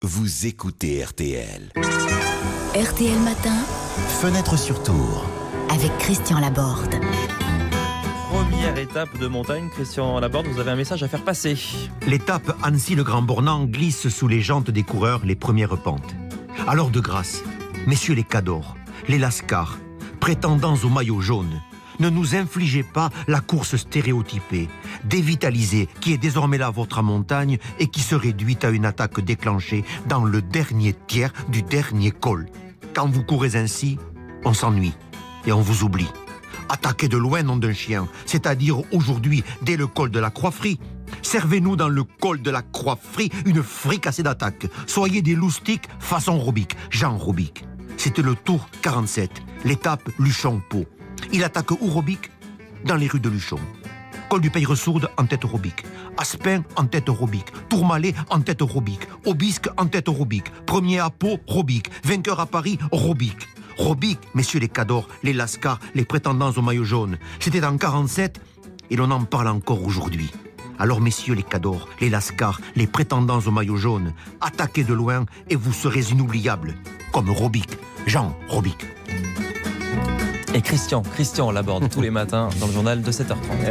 Vous écoutez RTL. RTL Matin, Fenêtre sur Tour. avec Christian Laborde. Première étape de montagne, Christian Laborde, vous avez un message à faire passer. L'étape Annecy-le-Grand-Bornand glisse sous les jantes des coureurs les premières pentes. Alors de grâce, messieurs les Cadors, les Lascars, prétendants au maillot jaune, ne nous infligez pas la course stéréotypée, dévitalisée, qui est désormais là votre montagne et qui se réduit à une attaque déclenchée dans le dernier tiers du dernier col. Quand vous courez ainsi, on s'ennuie et on vous oublie. Attaquez de loin, nom d'un chien, c'est-à-dire aujourd'hui, dès le col de la Croix-Frie. Servez-nous dans le col de la Croix-Frie une fricassée d'attaque. Soyez des loustiques façon Robic, Jean Robic. C'était le tour 47, l'étape Luchon-Pau. Il attaque où Robic ? Dans les rues de Luchon. Col du Peyresourde en tête Robic. Aspin en tête Robic. Tourmalet en tête Robic. Aubisque en tête Robic. Premier à Pau, Robic. Vainqueur à Paris, Robic. Robic, messieurs les Cadors, les Lascars, les prétendants au maillot jaune. C'était en 47 et l'on en parle encore aujourd'hui. Alors messieurs les Cadors, les Lascars, les prétendants au maillot jaune, attaquez de loin et vous serez inoubliables. Comme Robic, Jean Robic. Et Christian Laborde, tous les matins dans le journal de 7h30.